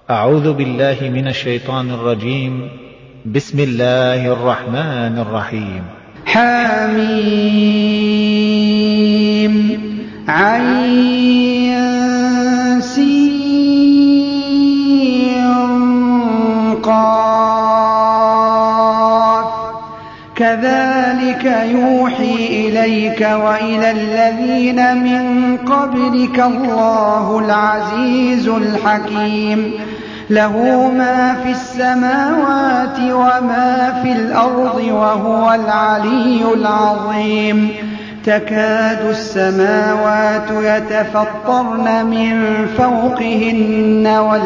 أعوذ بالله من الشيطان الرجيم. بسم الله الرحمن الرحيم. حميم عين سين قاف كذلك يوحي إليك وإلى الذين من قبلك الله العزيز الحكيم له ما في السماوات وما في الأرض وهو العلي العظيم تكاد السماوات يتفطرن من فوقهن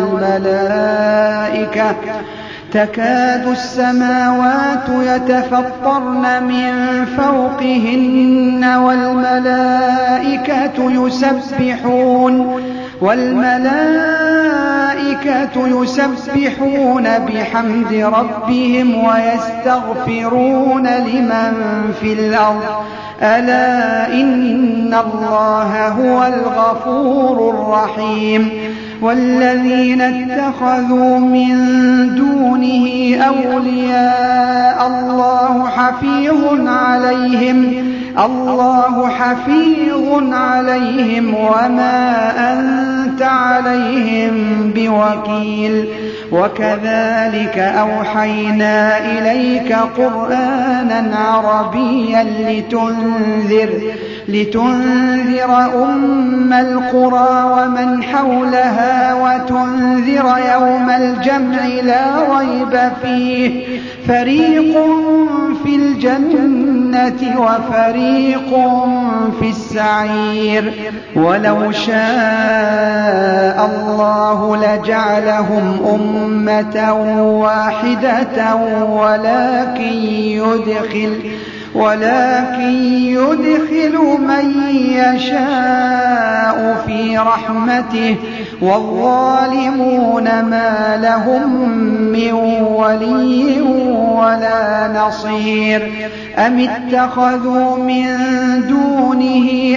والملائكة يسبحون بحمد ربهم ويستغفرون لمن في الأرض ألا إن الله هو الغفور الرحيم والذين اتخذوا من دونه أولياء الله حفيظ عليهم وما أنت عليهم بوكيل وكذلك أوحينا إليك قرآنا عربيا لتنذر أم القرى ومن حولها وتنذر يوم الجمع لا ريب فيه فريق في الجنة وفريق في السعير ولو شاء الله لجعلهم أمة واحدة ولكن يدخل من يشاء في رحمته والظالمون ما لهم من ولي ولا نصير أم اتخذوا من دونه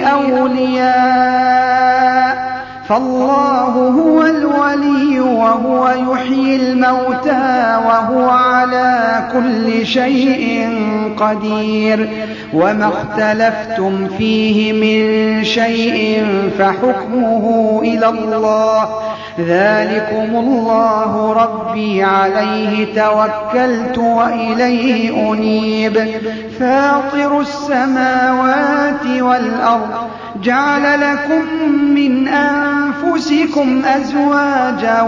أولياء فالله هو الولي وهو يحيي الموتى وهو على كل شيء قدير وما اختلفتم فيه من شيء فحكمه إلى الله ذلكم الله ربي عليه توكلت وإليه أنيب فاطر السماوات والأرض جعل لكم من أنفسكم أزواجا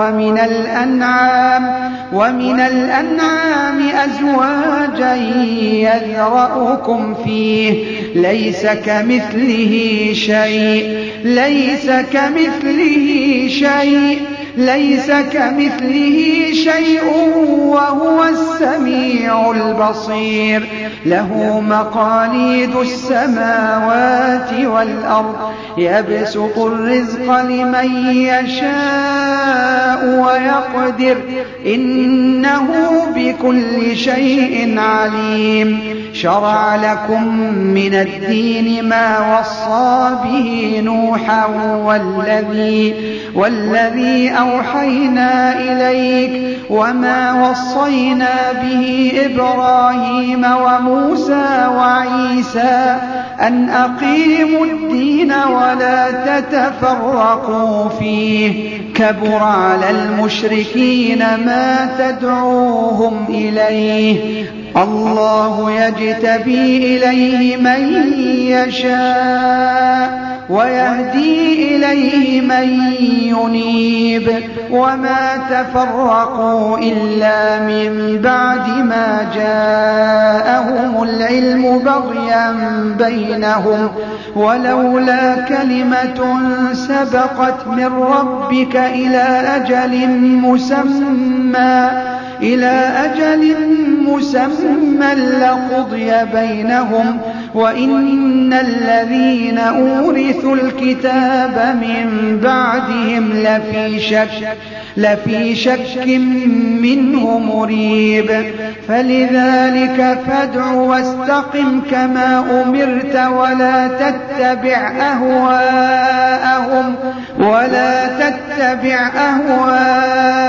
ومن الأنعام أزواجا يذرأكم فيه ليس كمثله شيء وهو السميع البصير له مقاليد السماوات والأرض يبسط الرزق لمن يشاء ويقدر إنه بكل شيء عليم شرع لكم من الدين ما وصى به نوحا والذي أوحينا إليك وما وصينا به إبراهيم وموسى وعيسى أن أقيموا الدين ولا تتفرقوا فيه كبر على المشركين ما تدعوهم إليه الله يجتبي إليه من يشاء ويهدي إليه من ينيب وما تفرقوا إلا من بعد ما جاءهم العلم بغيا بينهم ولولا كلمة سبقت من ربك إلى أجل مسمى لقضي بينهم وإن الذين أورثوا الكتاب من بعدهم لفي شك منه مريب فلذلك فادع واستقم كما أمرت ولا تتبع أهواءهم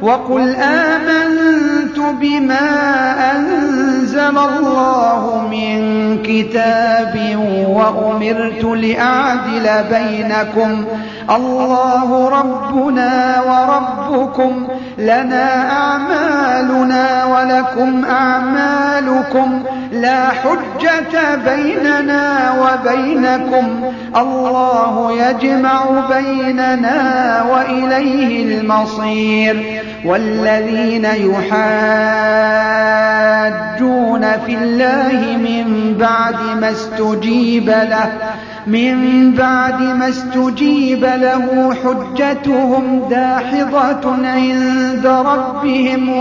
وقل آمنت بما أنزل الله من كتاب وأمرت لأعدل بينكم الله ربنا وربكم لنا أعمالنا ولكم أعمالكم لا حجة بيننا وبينكم الله يجمع بيننا وإليه المصير والذين يحاجون في الله من بعد ما استجيب له حجتهم داحضة عند ربهم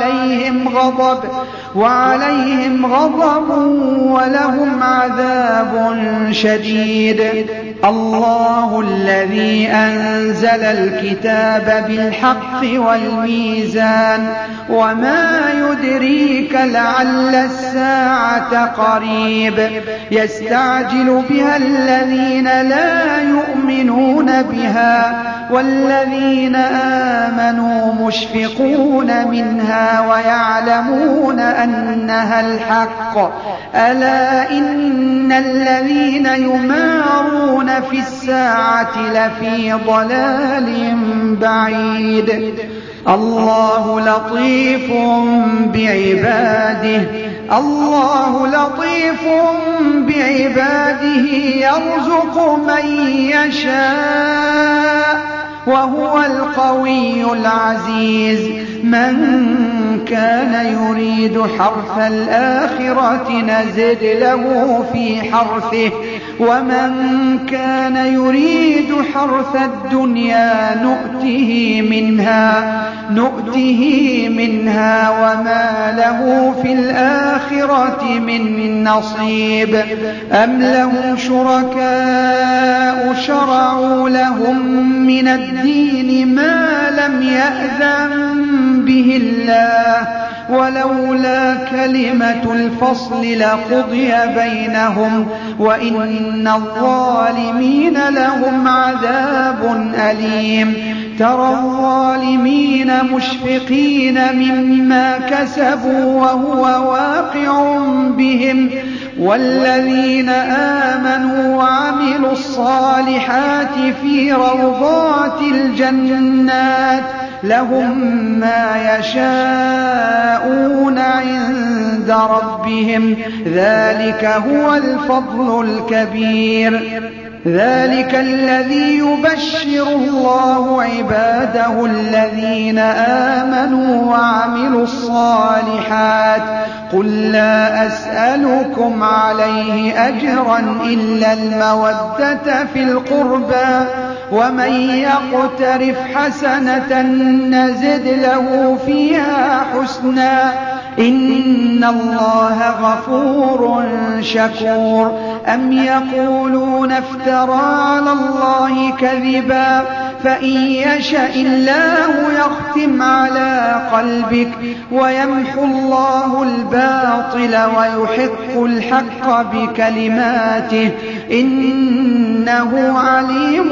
وعليهم غضب ولهم عذاب شديد. الله الذي أنزل الكتاب بالحق والميزان وما يدريك لعل الساعة قريب يستعجل بها الذين لا يؤمنون بها والذين آمنوا مشفقون منها ويعلمون أنها الحق ألا إن الذين يمارون في الساعة لفي ضلال بعيد. الله لطيف بعباده يرزق من يشاء وهو القوي العزيز. من كان يريد حرث الآخرة نزد له في حرثه ومن كان يريد حرث الدنيا نؤته منها وما له في الآخرة من نصيب. أم لهم شركاء شرعوا لهم من الدين ما لم يأذن به الله ولولا كلمة الفصل لقضي بينهم وإن الظالمين لهم عذاب أليم. ترى الظالمين مشفقين مما كسبوا وهو واقع بهم والذين آمنوا وعملوا الصالحات في روضات الجنات لهم ما يشاءون عند ربهم ذلك هو الفضل الكبير. ذلك الذي يبشر الله عباده الذين آمنوا وعملوا الصالحات قل لا أسألكم عليه أجرا إلا المودة في القربى ومن يقترف حسنة نزد له فيها حسنا إن الله غفور شكور. أم يقولون افترى على الله كذبا فإن يشاء الله يختم على قلبك ويمحو الله الباطل ويحق الحق بكلماته إنه عليم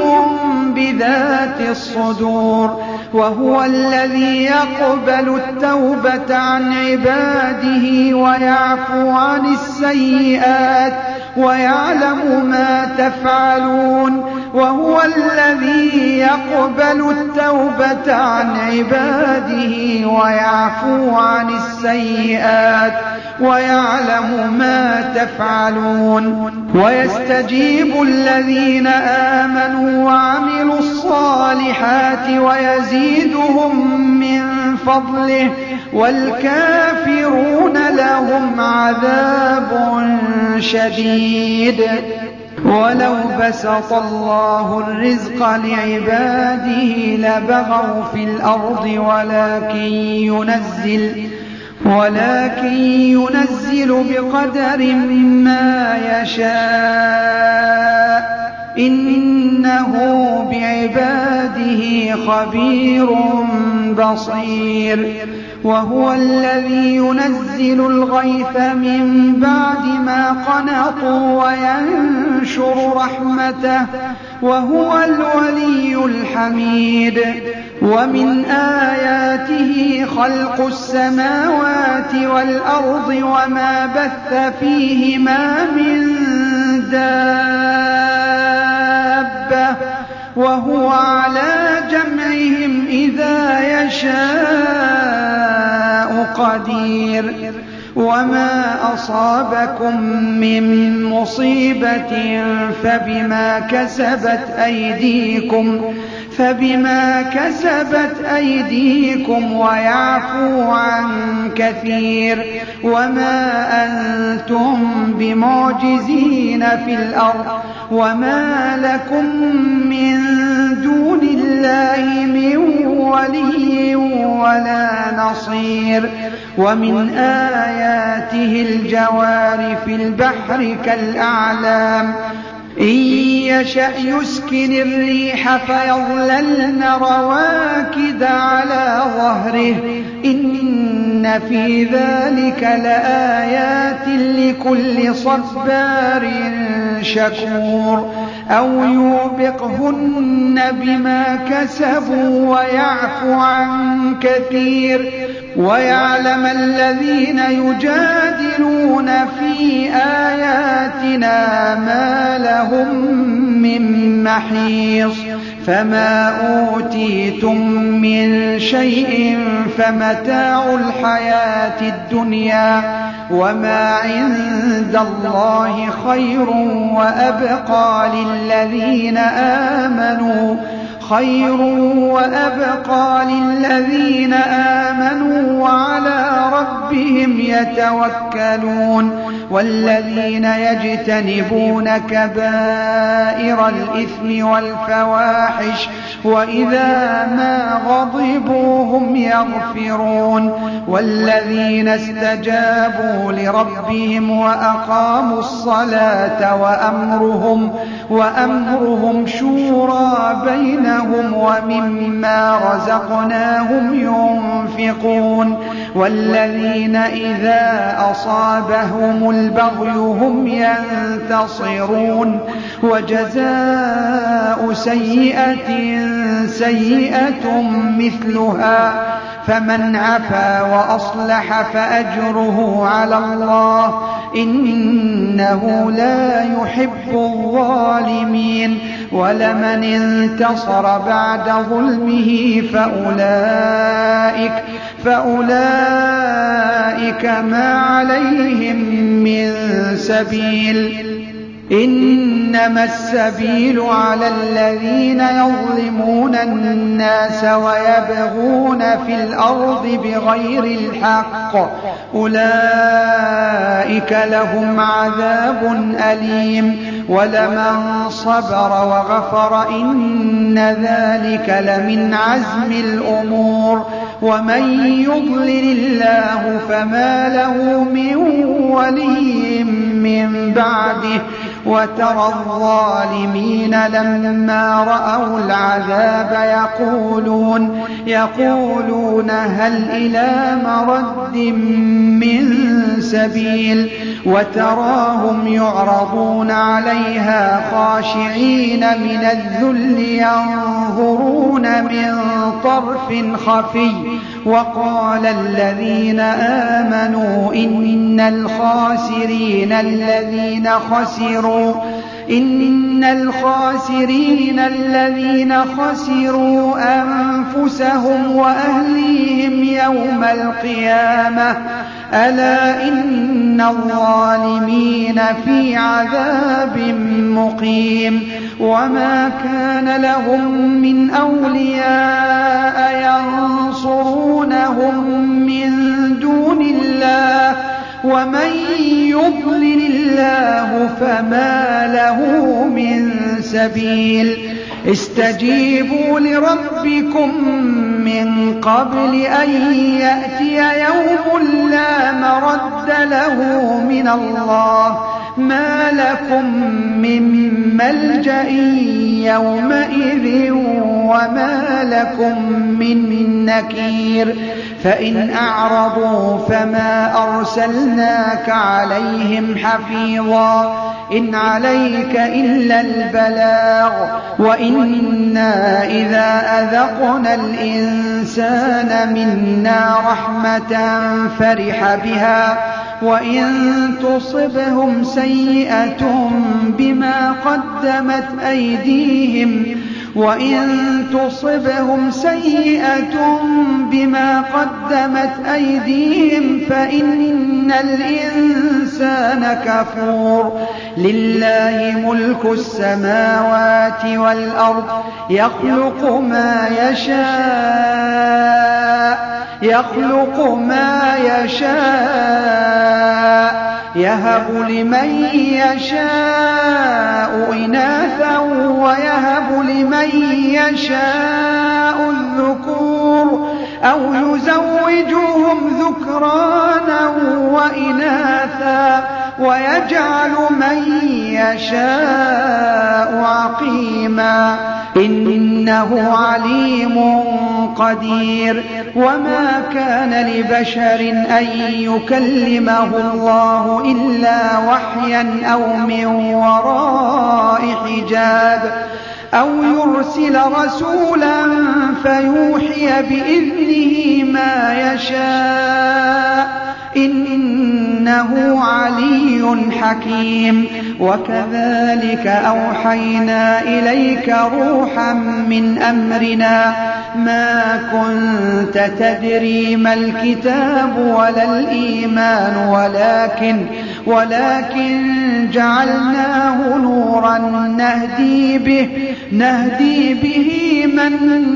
بذات الصدور. وهو الذي يقبل التوبة عن عباده ويعفو عن السيئات ويعلم ما تفعلون. وهو الذي يقبل التوبة عن عباده ويعفو عن السيئات ويعلم ما تفعلون. ويستجيب الذين آمنوا وعملوا الصالحات ويزيدهم من فضله والكافرون لهم عذاب شديد. ولو بسط الله الرزق لعباده لبغوا في الأرض ولكن ينزل بقدر ما يشاء إنه بعباده خبير بصير. وهو الذي ينزل الغيث من بعد ما قنطوا وينشر رحمته وهو الولي الحميد ومن آياته خلق السماوات والأرض وما بث فيهما من دابة وهو على جمعهم إذا يشاء قدير وما أصابكم من مصيبة فبما كسبت أيديكم ويعفو عن كثير وما أنتم بمعجزين في الأرض وما لكم من دون الله من ولي ولا نصير ومن آياته الجوار في البحر كالأعلام إن يشأ يسكن الريح فيظللن رواكد على ظهره إن في ذلك لآيات لكل صبار شكور أو يوبقهن بما كسبوا ويعفو عن كثير ويعلم الذين يجادلون في آياتنا ما لهم من محيص فما أوتيتم من شيء فمتاع الحياة الدنيا وما عند الله خير وأبقى للذين آمنوا وعلى ربهم يتوكلون والذين يجتنبون كبائر الإثم والفواحش وإذا ما غضبوا هم يغفرون والذين استجابوا لربهم وأقاموا الصلاة وأمرهم شورى بينهم ومما رزقناهم ينفقون والذين إذا أصابهم البغي هم ينتصرون وجزاء سيئة مثلها فمن عفا وأصلح فأجره على الله إنه لا يحب الظالمين ولمن انتصر بعد ظلمه فأولئك ما عليهم من سبيل إنما السبيل على الذين يظلمون الناس ويبغون في الأرض بغير الحق أولئك لهم عذاب أليم ولمن صبر وغفر إن ذلك لمن عزم الأمور ومن يضلل الله فما له من ولي من بعده وترى الظالمين لما رأوا العذاب يقولون هل إلى مرد من سبيل وتراهم يعرضون عليها خاشعين من الذل ينظرون من طرف خفي وقال الذين آمنوا إن الخاسرين الذين خسروا أنفسهم وأهليهم يوم القيامة ألا إن الظالمين في عذاب مقيم وما كان لهم من أولياء ينصرونهم من دون الله ومن يضلل الله فما له من سبيل استجيبوا لربكم من قبل أن يأتي يوم لا مرد له من الله ما لكم من ملجأ يومئذ وما لكم من نكير فإن أعرضوا فما أرسلناك عليهم حفيظا إن عليك إلا البلاغ وإنا إذا أذقنا الإنسان منا رحمة فرح بها وإن تصبهم سيئة بما قدمت أيديهم فإن الإنسان كفور لله ملك السماوات والأرض يخلق ما يشاء يهب لمن يشاء إناثا ويهب لمن يشاء الذكور أو يزوجهم ذكرانا وإناثا ويجعل من يشاء عقيما إنه عليم قدير وما كان لبشر أن يكلمه الله إلا وحيا أو من وراء حجاب أو يرسل رسولا فيوحي بإذنه ما يشاء إنه علي حكيم وكذلك أوحينا إليك روحا من أمرنا ما كنت تدري ما الكتاب ولا الإيمان ولكن جعلناه نورا نهدي به من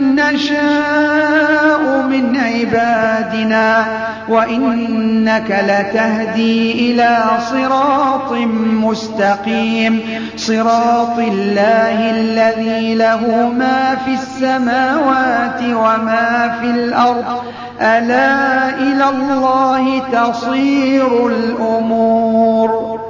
نشاء من عبادنا وإنك لتهدي إلى صراط مستقيم صراط الله الذي له ما في السماوات وما في الأرض ألا إلى الله تصير الأمور